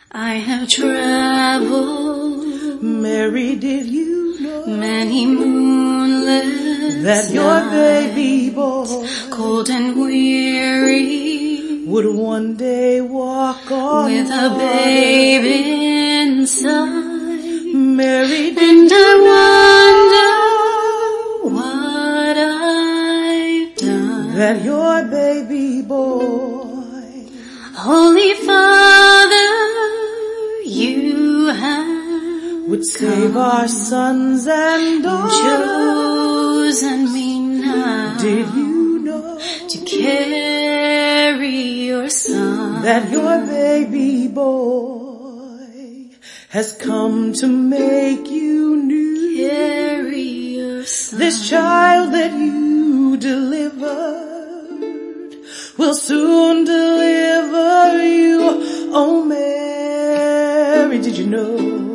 I have traveled, Mary, did you know many moonless that your baby boy, cold and weary, would one day walk on with a water? babe inside? Mary, did And you I know wonder what I've done. that your baby boy Holy Father, you have would save our sons and daughters? chosen me now Did you know to carry your son? that your baby boy has come to make you new? Carry your son. This child that you delivered will soon deliver you. Oh Mary, did you know?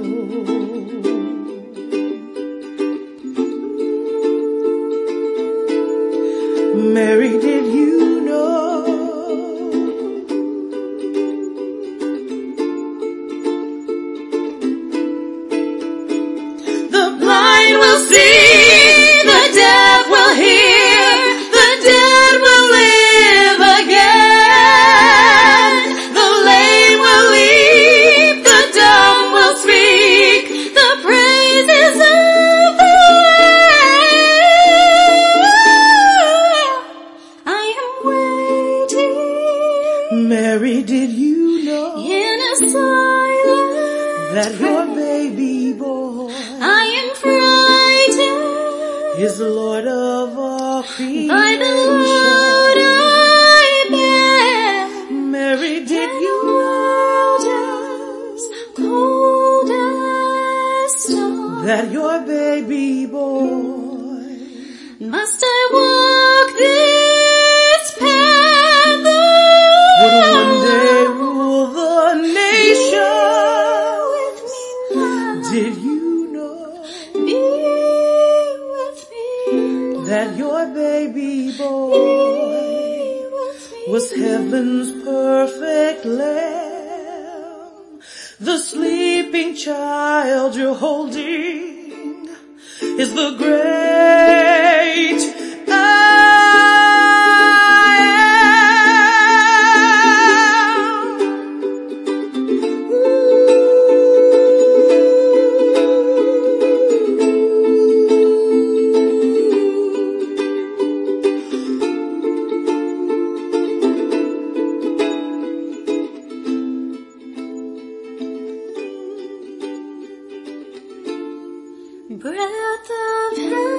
Mary, did you know the blind will see, the deaf will hear, the dead will live again, the lame will leap, the dumb will speak, the praises of the I am waiting Mary, did you know in a silence that your baby boy I am frightened is the Lord of all creation? by the load I bear. Mary, did you World as cold as stone. that your baby boy Must I walk this path would one alone? day rule the nation? With me now. Did you know Be with me now. that your baby boy Be with me was heaven's perfect lamb? The sleeping child you're holding is the great I breath of heaven.